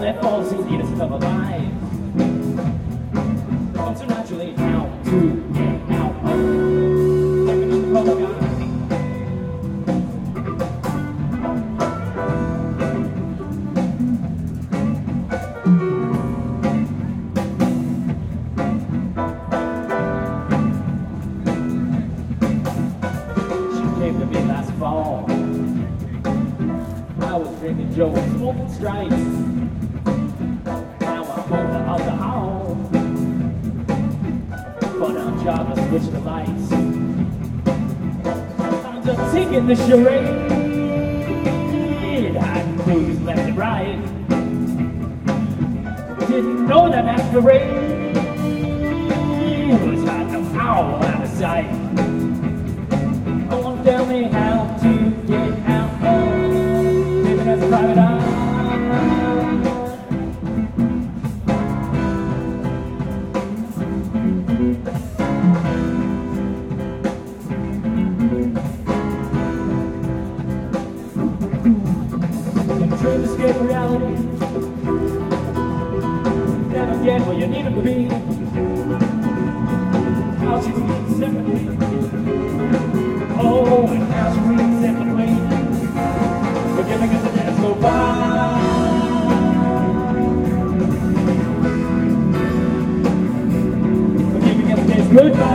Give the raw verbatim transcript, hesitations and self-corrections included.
that falls in need of a life. Come so naturally how to get out of living in the public eye. She came to me last fall. I was drinking Joe and smoking stripes. Now I'm on the alcohol. But I'm trying to switch the lights. I'm just taking the charade. Hiding clues left and right. Didn't know that masquerade was hiding a foul out of sight. No one tell me how to get out of living as a private eye. Trying to escape reality. Never get where you need to be. How she reads separately. Oh, and how she reads separately. Forgiving as the days go by. Forgiving as the days goodbye.